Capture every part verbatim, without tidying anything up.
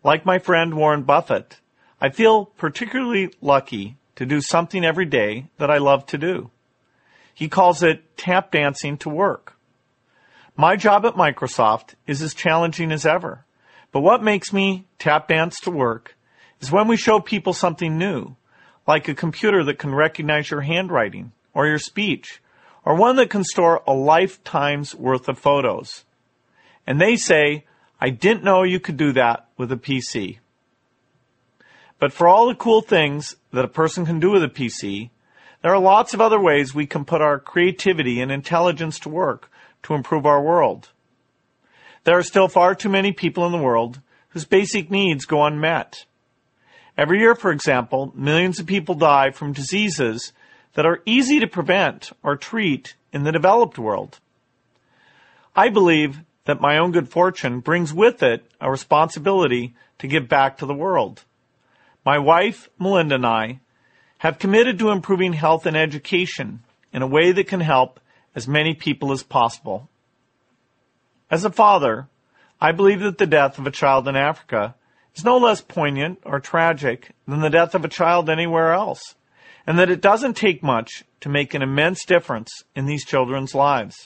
Like my friend Warren Buffett, I feel particularly lucky to do something every day that I love to do. He calls it tap dancing to work. My job at Microsoft is as challenging as ever, but what makes me tap dance to work is when we show people something new, like a computer that can recognize your handwriting or your speech, or one that can store a lifetime's worth of photos. And they say, I didn't know you could do that with a P C. But for all the cool things that a person can do with a P C, there are lots of other ways we can put our creativity and intelligence to work to improve our world. There are still far too many people in the world whose basic needs go unmet. Every year, for example, millions of people die from diseases that are easy to prevent or treat in the developed world. I believe that my own good fortune brings with it a responsibility to give back to the world. My wife, Melinda, and I have committed to improving health and education in a way that can help as many people as possible. As a father, I believe that the death of a child in Africa is no less poignant or tragic than the death of a child anywhere else, and that it doesn't take much to make an immense difference in these children's lives.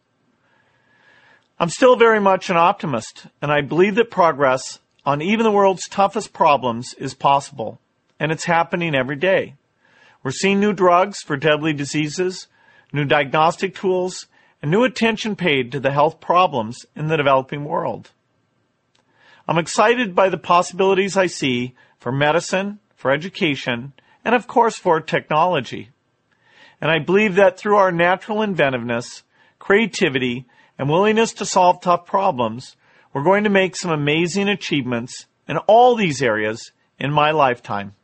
I'm still very much an optimist, and I believe that progress on even the world's toughest problems is possible, and it's happening every day. We're seeing new drugs for deadly diseases, new diagnostic tools, and new attention paid to the health problems in the developing world. I'm excited by the possibilities I see for medicine, for education, and of course for technology. And I believe that through our natural inventiveness, creativity, and willingness to solve tough problems, we're going to make some amazing achievements in all these areas in my lifetime.